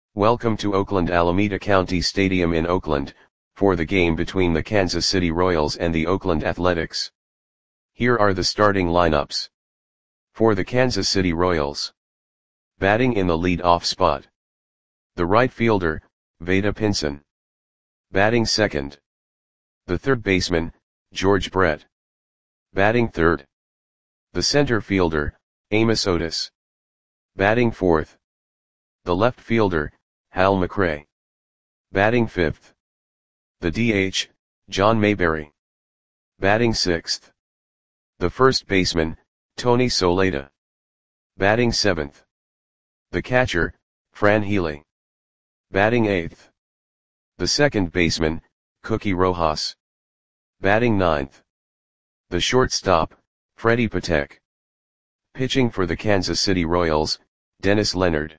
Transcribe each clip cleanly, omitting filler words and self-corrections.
Welcome to Oakland Alameda County Stadium in Oakland, for the game between the Kansas City Royals and the Oakland Athletics. Here are the starting lineups. For the Kansas City Royals. Batting in the lead-off spot. The right fielder, Vada Pinson. Batting second. The third baseman, George Brett. Batting third. The center fielder, Amos Otis. Batting fourth. The left fielder, Hal McRae. Batting fifth. The DH, John Mayberry. Batting sixth. The first baseman, Tony Soleta. Batting seventh. The catcher, Fran Healy. Batting eighth. The second baseman, Cookie Rojas. Batting ninth. The shortstop, Freddie Patek. Pitching for the Kansas City Royals, Dennis Leonard.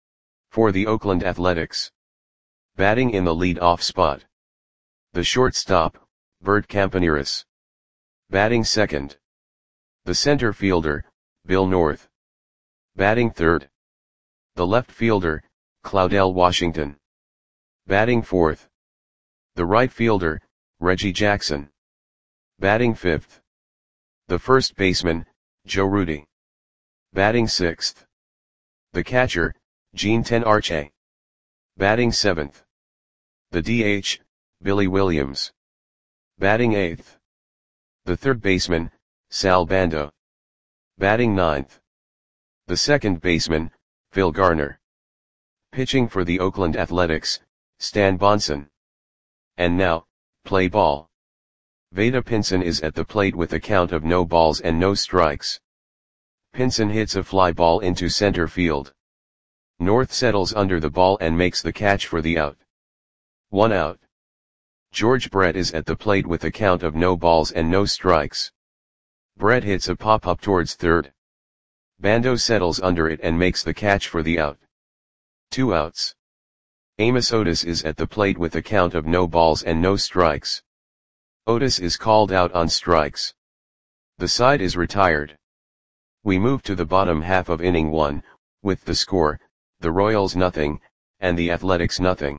For the Oakland Athletics. Batting in the lead-off spot. The shortstop, Bert Campaneris. Batting second. The center fielder, Bill North. Batting third. The left fielder, Claudell Washington. Batting fourth. The right fielder, Reggie Jackson. Batting fifth. The first baseman, Joe Rudi. Batting sixth. The catcher, Gene Tenarche. Batting seventh. The DH, Billy Williams. Batting eighth. The third baseman, Sal Bando. Batting ninth. The second baseman, Phil Garner. Pitching for the Oakland Athletics, Stan Bonson. And now, play ball. Vada Pinson is at the plate with a count of no balls and no strikes. Pinson hits a fly ball into center field. North settles under the ball and makes the catch for the out. 1 out. George Brett is at the plate with a count of no balls and no strikes. Brett hits a pop-up towards third. Bando settles under it and makes the catch for the out. 2 outs. Amos Otis is at the plate with a count of no balls and no strikes. Otis is called out on strikes. The side is retired. We move to the bottom half of inning 1, with the score, the Royals nothing, and the Athletics nothing.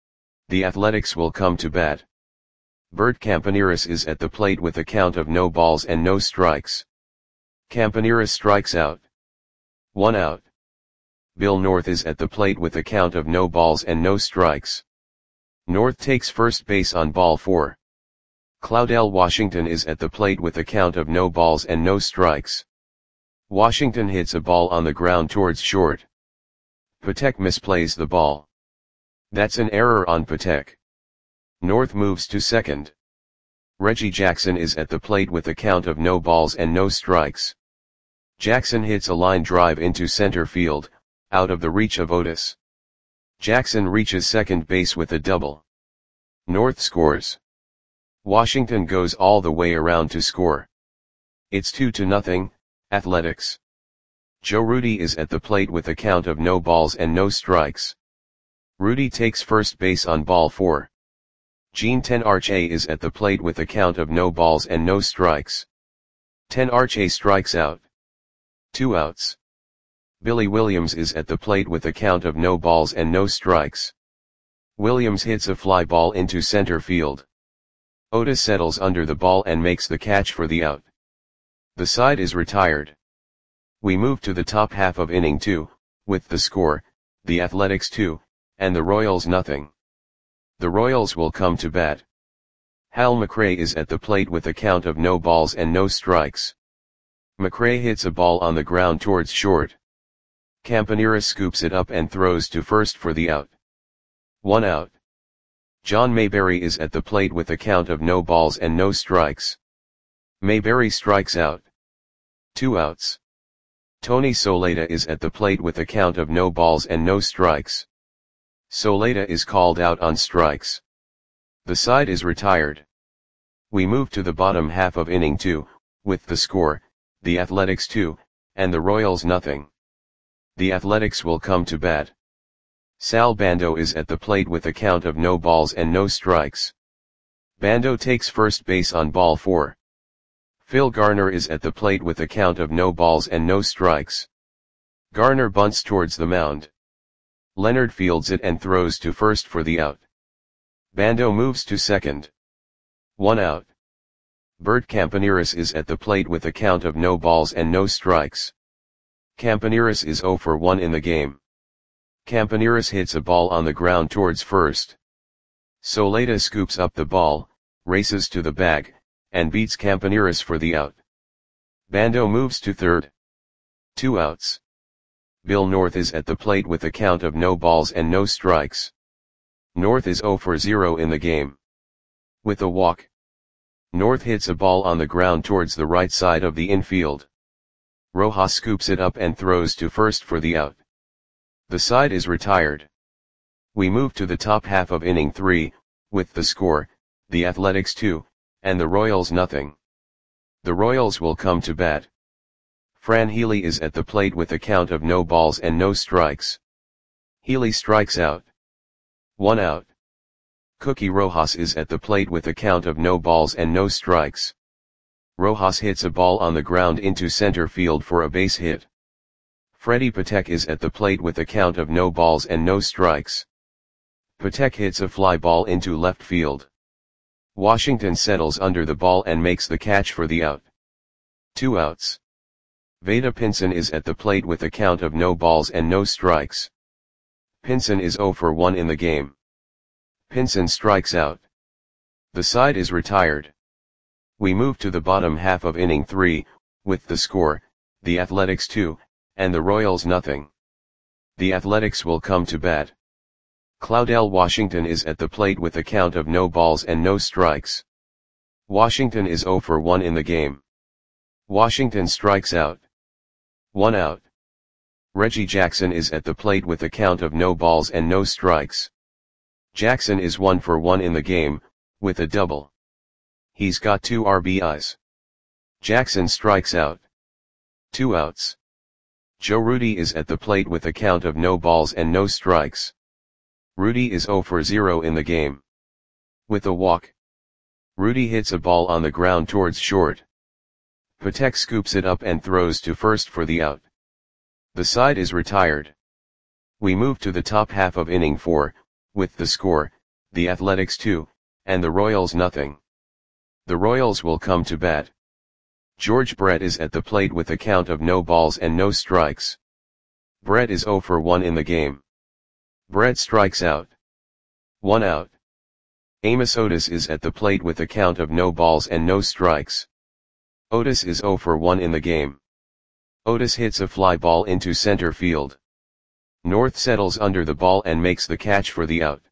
The Athletics will come to bat. Bert Campaneris is at the plate with a count of no balls and no strikes. Campaneris strikes out. 1 out. Bill North is at the plate with a count of no balls and no strikes. North takes first base on ball 4. Claudell Washington is at the plate with a count of no balls and no strikes. Washington hits a ball on the ground towards short. Patek misplays the ball. That's an error on Patek. North moves to second. Reggie Jackson is at the plate with a count of no balls and no strikes. Jackson hits a line drive into center field, out of the reach of Otis. Jackson reaches second base with a double. North scores. Washington goes all the way around to score. It's 2-0, Athletics. Joe Rudi is at the plate with a count of no balls and no strikes. Rudi takes first base on ball 4. Gene Tenarche is at the plate with a count of no balls and no strikes. Tenarche strikes out. 2 outs. Billy Williams is at the plate with a count of no balls and no strikes. Williams hits a fly ball into center field. Otis settles under the ball and makes the catch for the out. The side is retired. We move to the top half of inning 2, with the score, the Athletics 2, and the Royals nothing. The Royals will come to bat. Hal McRae is at the plate with a count of no balls and no strikes. McRae hits a ball on the ground towards short. Campaneris scoops it up and throws to first for the out. 1 out. John Mayberry is at the plate with a count of no balls and no strikes. Mayberry strikes out. 2 outs. Tony Soleta is at the plate with a count of no balls and no strikes. Soleta is called out on strikes. The side is retired. We move to the bottom half of inning 2, with the score, the Athletics 2, and the Royals nothing. The Athletics will come to bat. Sal Bando is at the plate with a count of no balls and no strikes. Bando takes first base on ball 4. Phil Garner is at the plate with a count of no balls and no strikes. Garner bunts towards the mound. Leonard fields it and throws to first for the out. Bando moves to second. 1 out. Bert Campaneris is at the plate with a count of no balls and no strikes. Campaneris is 0 for 1 in the game. Campaneris hits a ball on the ground towards first. Soleta scoops up the ball, races to the bag, and beats Campaneris for the out. Bando moves to third. 2 outs. Bill North is at the plate with a count of no balls and no strikes. North is 0 for 0 in the game. With a walk, North hits a ball on the ground towards the right side of the infield. Rojas scoops it up and throws to first for the out. The side is retired. We move to the top half of inning 3, with the score, the Athletics 2, and the Royals nothing. The Royals will come to bat. Fran Healy is at the plate with a count of no balls and no strikes. Healy strikes out. 1 out. Cookie Rojas is at the plate with a count of no balls and no strikes. Rojas hits a ball on the ground into center field for a base hit. Freddie Patek is at the plate with a count of no balls and no strikes. Patek hits a fly ball into left field. Washington settles under the ball and makes the catch for the out. 2 outs. Vada Pinson is at the plate with a count of no balls and no strikes. Pinson is 0 for 1 in the game. Pinson strikes out. The side is retired. We move to the bottom half of inning 3, with the score, the Athletics 2, and the Royals nothing. The Athletics will come to bat. Claudel Washington is at the plate with a count of no balls and no strikes. Washington is 0 for 1 in the game. Washington strikes out. 1 out. Reggie Jackson is at the plate with a count of no balls and no strikes. Jackson is 1 for 1 in the game, with a double. He's got 2 RBIs. Jackson strikes out. 2 outs. Joe Rudi is at the plate with a count of no balls and no strikes. Rudi is 0 for 0 in the game. With a walk, Rudi hits a ball on the ground towards short. Patek scoops it up and throws to first for the out. The side is retired. We move to the top half of inning 4, with the score, the Athletics 2, and the Royals nothing. The Royals will come to bat. George Brett is at the plate with a count of no balls and no strikes. Brett is 0 for 1 in the game. Brett strikes out. 1 out. Amos Otis is at the plate with a count of no balls and no strikes. Otis is 0 for 1 in the game. Otis hits a fly ball into center field. North settles under the ball and makes the catch for the out.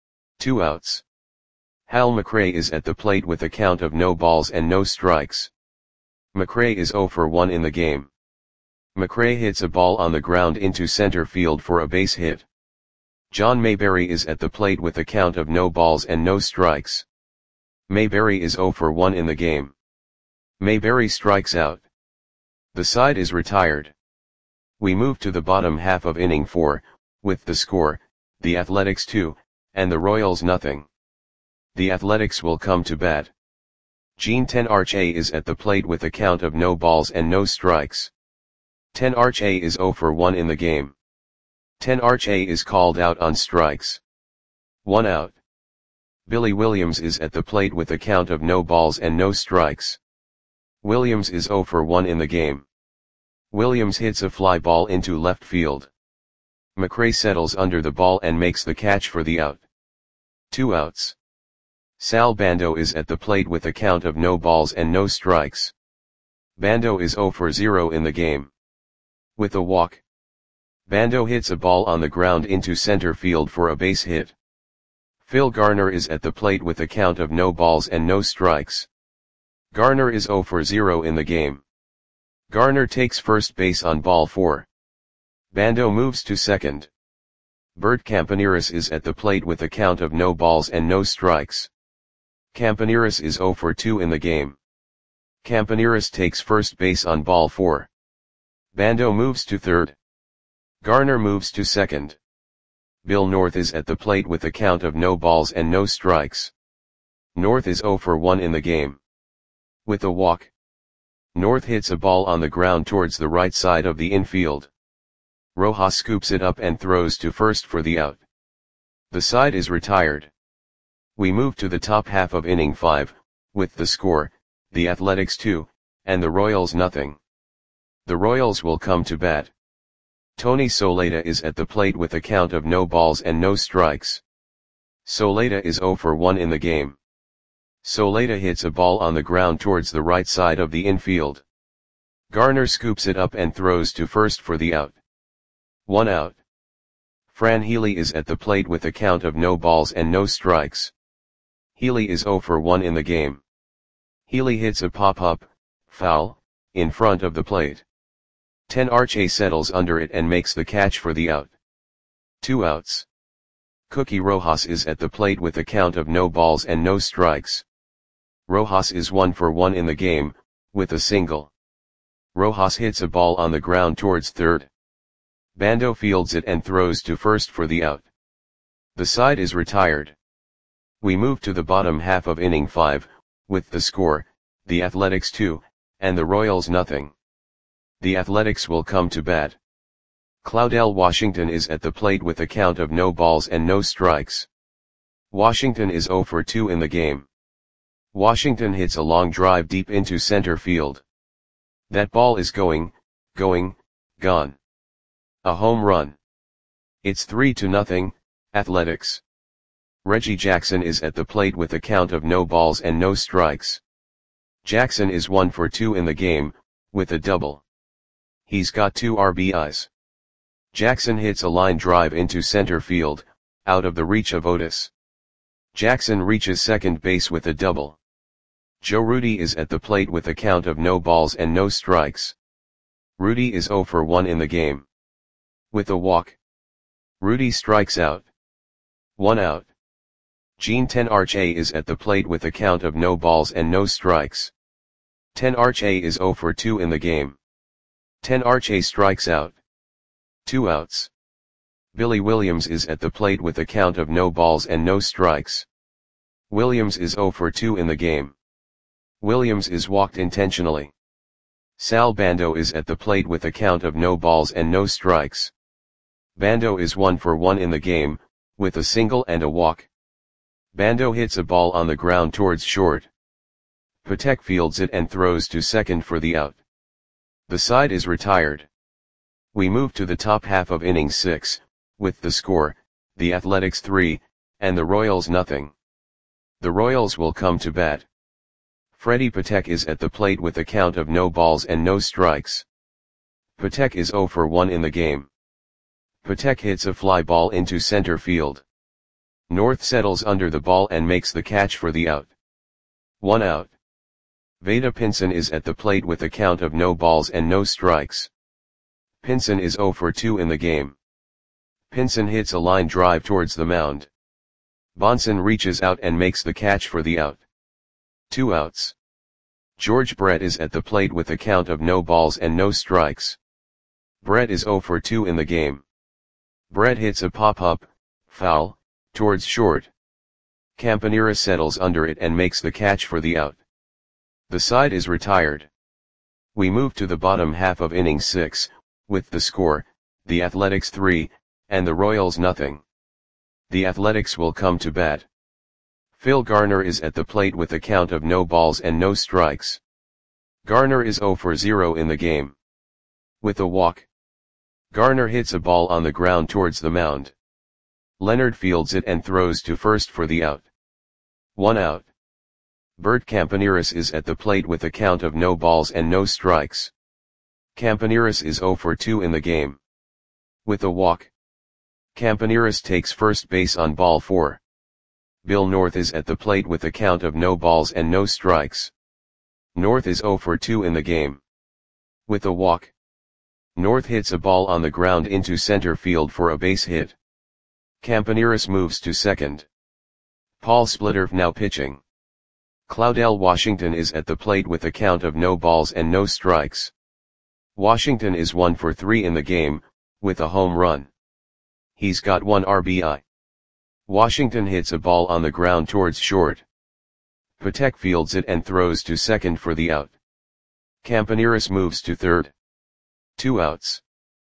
2 outs. Hal McRae is at the plate with a count of no balls and no strikes. McRae is 0 for 1 in the game. McRae hits a ball on the ground into center field for a base hit. John Mayberry is at the plate with a count of no balls and no strikes. Mayberry is 0 for 1 in the game. Mayberry strikes out. The side is retired. We move to the bottom half of inning 4, with the score, the Athletics 2, and the Royals nothing. The Athletics will come to bat. Gene Tenarche is at the plate with a count of no balls and no strikes. Tenarche is 0 for 1 in the game. Tenarche is called out on strikes. 1 out. Billy Williams is at the plate with a count of no balls and no strikes. Williams is 0 for 1 in the game. Williams hits a fly ball into left field. McRae settles under the ball and makes the catch for the out. 2 outs. Sal Bando is at the plate with a count of no balls and no strikes. Bando is 0 for 0 in the game. With a walk, Bando hits a ball on the ground into center field for a base hit. Phil Garner is at the plate with a count of no balls and no strikes. Garner is 0 for 0 in the game. Garner takes first base on ball 4. Bando moves to second. Bert Campaneris is at the plate with a count of no balls and no strikes. Campaneris is 0 for 2 in the game. Campaneris takes first base on ball 4. Bando moves to third. Garner moves to second. Bill North is at the plate with a count of no balls and no strikes. North is 0 for 1 in the game. With a walk, North hits a ball on the ground towards the right side of the infield. Rojas scoops it up and throws to first for the out. The side is retired. We move to the top half of inning 5, with the score, the Athletics 2, and the Royals nothing. The Royals will come to bat. Tony Soleta is at the plate with a count of no balls and no strikes. Soleta is 0 for 1 in the game. Soleta hits a ball on the ground towards the right side of the infield. Garner scoops it up and throws to first for the out. 1 out. Fran Healy is at the plate with a count of no balls and no strikes. Healy is 0 for 1 in the game. Healy hits a pop-up, foul, in front of the plate. 10 Arce settles under it and makes the catch for the out. 2 outs. Cookie Rojas is at the plate with a count of no balls and no strikes. Rojas is 1 for 1 in the game, with a single. Rojas hits a ball on the ground towards third. Bando fields it and throws to first for the out. The side is retired. We move to the bottom half of inning 5, with the score, the Athletics 2, and the Royals nothing. The Athletics will come to bat. Claudel Washington is at the plate with a count of no balls and no strikes. Washington is 0 for 2 in the game. Washington hits a long drive deep into center field. That ball is gone. A home run. It's 3-0, Athletics. Reggie Jackson is at the plate with a count of no balls and no strikes. Jackson is 1 for 2 in the game, with a double. He's got 2 RBIs. Jackson hits a line drive into center field, out of the reach of Otis. Jackson reaches second base with a double. Joe Rudi is at the plate with a count of no balls and no strikes. Rudi is 0 for 1 in the game. With a walk. Rudi strikes out. 1 out. Gene 10 Arce is at the plate with a count of no balls and no strikes. 10 Arce is 0 for 2 in the game. 10 Arce strikes out. 2 outs. Billy Williams is at the plate with a count of no balls and no strikes. Williams is 0 for 2 in the game. Williams is walked intentionally. Sal Bando is at the plate with a count of no balls and no strikes. Bando is 1 for 1 in the game, with a single and a walk. Bando hits a ball on the ground towards short. Patek fields it and throws to second for the out. The side is retired. We move to the top half of inning 6, with the score, the Athletics 3, and the Royals nothing. The Royals will come to bat. Freddie Patek is at the plate with a count of no balls and no strikes. Patek is 0 for 1 in the game. Patek hits a fly ball into center field. North settles under the ball and makes the catch for the out. 1 out. Veda Pinson is at the plate with a count of no balls and no strikes. Pinson is 0 for 2 in the game. Pinson hits a line drive towards the mound. Bonson reaches out and makes the catch for the out. 2 outs. George Brett is at the plate with a count of no balls and no strikes. Brett is 0 for 2 in the game. Brett hits a pop-up, foul, towards short. Campanera settles under it and makes the catch for the out. The side is retired. We move to the bottom half of inning 6, with the score, the Athletics 3, and the Royals nothing. The Athletics will come to bat. Phil Garner is at the plate with a count of no balls and no strikes. Garner is 0 for 0 in the game. With a walk. Garner hits a ball on the ground towards the mound. Leonard fields it and throws to first for the out. 1 out. Bert Campaneris is at the plate with a count of no balls and no strikes. Campaneris is 0 for 2 in the game. With a walk. Campaneris takes first base on ball 4. Bill North is at the plate with a count of no balls and no strikes. North is 0 for 2 in the game. With a walk. North hits a ball on the ground into center field for a base hit. Campaneris moves to second. Paul Splitterf now pitching. Claudel Washington is at the plate with a count of no balls and no strikes. Washington is 1 for 3 in the game, with a home run. He's got 1 RBI. Washington hits a ball on the ground towards short. Patek fields it and throws to second for the out. Campaneris moves to third. 2 outs.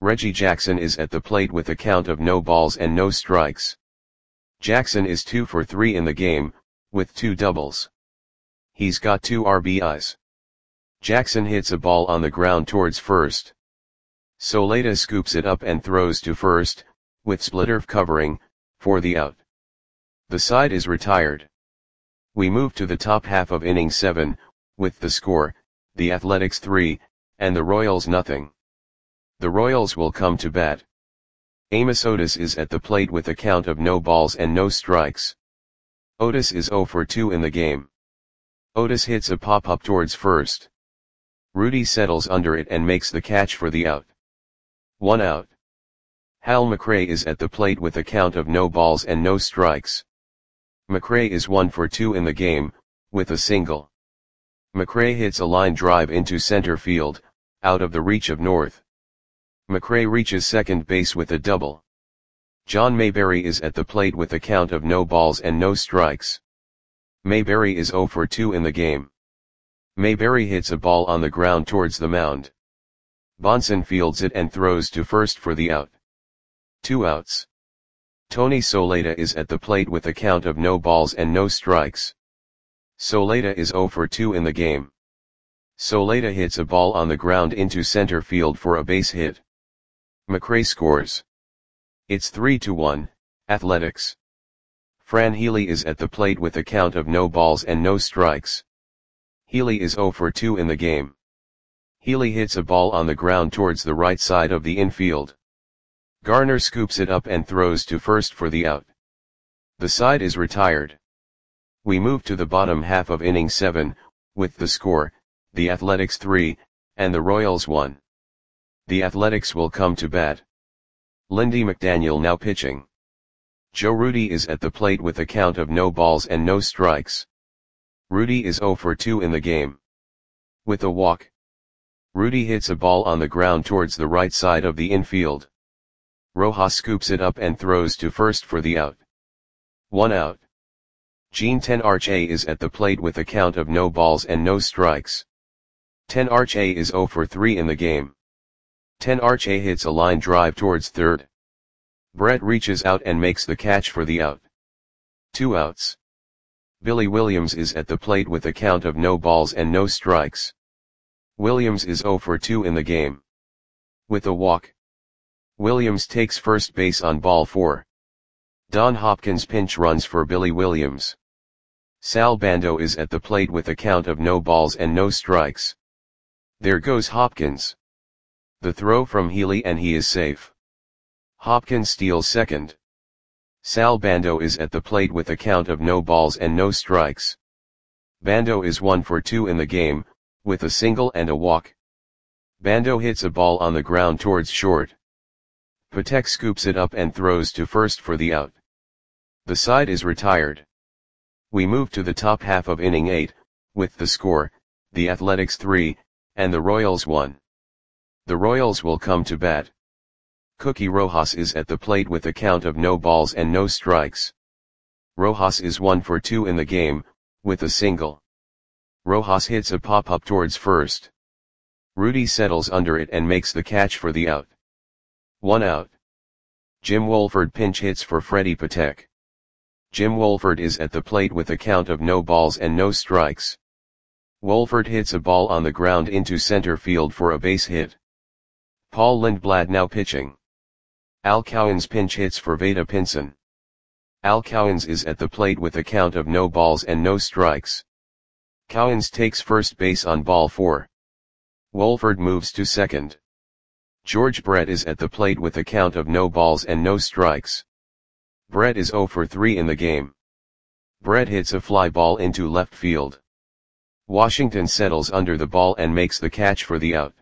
Reggie Jackson is at the plate with a count of no balls and no strikes. Jackson is 2 for 3 in the game, with 2 doubles. He's got 2 RBIs. Jackson hits a ball on the ground towards first. Soleta scoops it up and throws to first, with Splitterf covering, for the out. The side is retired. We move to the top half of inning 7, with the score, the Athletics 3, and the Royals nothing. The Royals will come to bat. Amos Otis is at the plate with a count of no balls and no strikes. Otis is 0 for 2 in the game. Otis hits a pop-up towards first. Rudy settles under it and makes the catch for the out. 1 out. Hal McRae is at the plate with a count of no balls and no strikes. McRae is 1 for 2 in the game, with a single. McRae hits a line drive into center field, out of the reach of North. McRae reaches second base with a double. John Mayberry is at the plate with a count of no balls and no strikes. Mayberry is 0 for 2 in the game. Mayberry hits a ball on the ground towards the mound. Bonson fields it and throws to first for the out. 2 outs. Tony Soleta is at the plate with a count of no balls and no strikes. Soleta is 0 for 2 in the game. Soleta hits a ball on the ground into center field for a base hit. McRae scores. It's 3-1, Athletics. Fran Healy is at the plate with a count of no balls and no strikes. Healy is 0 for 2 in the game. Healy hits a ball on the ground towards the right side of the infield. Garner scoops it up and throws to first for the out. The side is retired. We move to the bottom half of inning 7, with the score, the Athletics 3, and the Royals 1. The Athletics will come to bat. Lindy McDaniel now pitching. Joe Rudy is at the plate with a count of no balls and no strikes. Rudy is 0 for 2 in the game. With a walk. Rudy hits a ball on the ground towards the right side of the infield. Rojas scoops it up and throws to first for the out. 1 out. Gene Tenarche is at the plate with a count of no balls and no strikes. Tenarche is 0 for 3 in the game. Tenarche hits a line drive towards third. Brett reaches out and makes the catch for the out. 2 outs. Billy Williams is at the plate with a count of no balls and no strikes. Williams is 0 for 2 in the game. With a walk. Williams takes first base on ball 4. Don Hopkins pinch runs for Billy Williams. Sal Bando is at the plate with a count of no balls and no strikes. There goes Hopkins. The throw from Healy and he is safe. Hopkins steals second. Sal Bando is at the plate with a count of no balls and no strikes. Bando is 1 for 2 in the game, with a single and a walk. Bando hits a ball on the ground towards short. Patek scoops it up and throws to first for the out. The side is retired. We move to the top half of inning 8, with the score, the Athletics 3, and the Royals 1. The Royals will come to bat. Cookie Rojas is at the plate with a count of no balls and no strikes. Rojas is 1 for 2 in the game, with a single. Rojas hits a pop-up towards first. Rudy settles under it and makes the catch for the out. 1 out. Jim Wolford pinch hits for Freddie Patek. Jim Wolford is at the plate with a count of no balls and no strikes. Wolford hits a ball on the ground into center field for a base hit. Paul Lindblad now pitching. Al Cowens pinch hits for Vada Pinson. Al Cowens is at the plate with a count of no balls and no strikes. Cowens takes first base on ball 4. Wolford moves to second. George Brett is at the plate with a count of no balls and no strikes. Brett is 0 for 3 in the game. Brett hits a fly ball into left field. Washington settles under the ball and makes the catch for the out.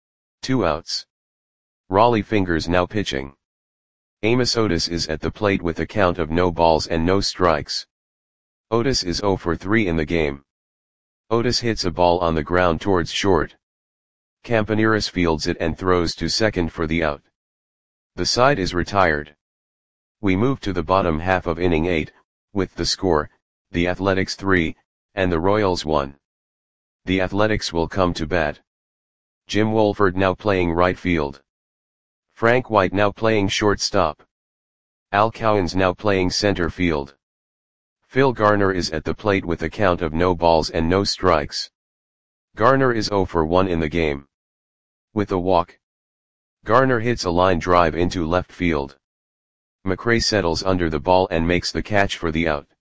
2 outs. Raleigh Fingers now pitching. Amos Otis is at the plate with a count of no balls and no strikes. Otis is 0 for 3 in the game. Otis hits a ball on the ground towards short. Campaneris fields it and throws to second for the out. The side is retired. We move to the bottom half of inning 8, with the score, the Athletics 3, and the Royals 1. The Athletics will come to bat. Jim Wolford now playing right field. Frank White now playing shortstop. Al Cowens now playing center field. Phil Garner is at the plate with a count of no balls and no strikes. Garner is 0 for 1 in the game. With a walk, Garner hits a line drive into left field. McRae settles under the ball and makes the catch for the out.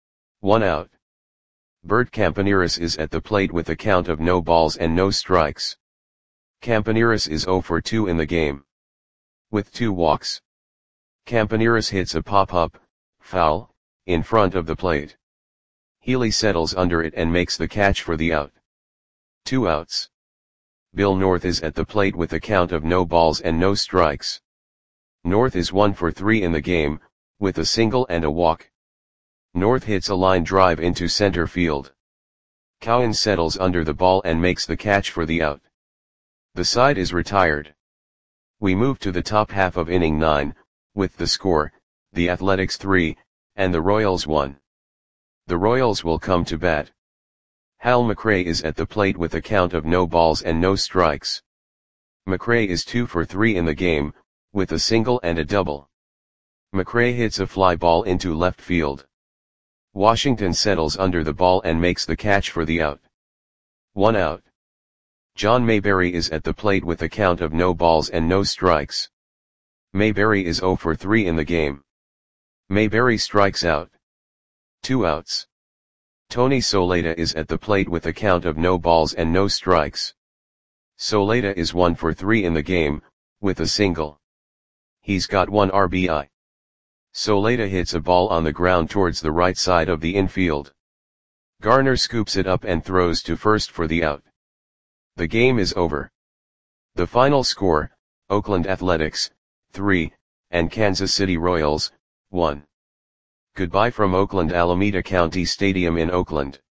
1 out. Bert Campaneris is at the plate with a count of no balls and no strikes. Campaneris is 0 for 2 in the game. With 2 walks, Campaneris hits a pop-up, foul, in front of the plate. Healy settles under it and makes the catch for the out. 2 outs. Bill North is at the plate with a count of no balls and no strikes. North is 1 for 3 in the game, with a single and a walk. North hits a line drive into center field. Cowens settles under the ball and makes the catch for the out. The side is retired. We move to the top half of inning 9, with the score, the Athletics 3, and the Royals 1. The Royals will come to bat. Hal McRae is at the plate with a count of no balls and no strikes. McRae is 2 for 3 in the game, with a single and a double. McRae hits a fly ball into left field. Washington settles under the ball and makes the catch for the out. 1 out. John Mayberry is at the plate with a count of no balls and no strikes. Mayberry is 0 for 3 in the game. Mayberry strikes out. 2 outs. Tony Soleta is at the plate with a count of no balls and no strikes. Soleta is 1 for 3 in the game, with a single. He's got 1 RBI. Soleta hits a ball on the ground towards the right side of the infield. Garner scoops it up and throws to first for the out. The game is over. The final score, Oakland Athletics, 3, and Kansas City Royals, 1. Goodbye from Oakland Alameda County Stadium in Oakland.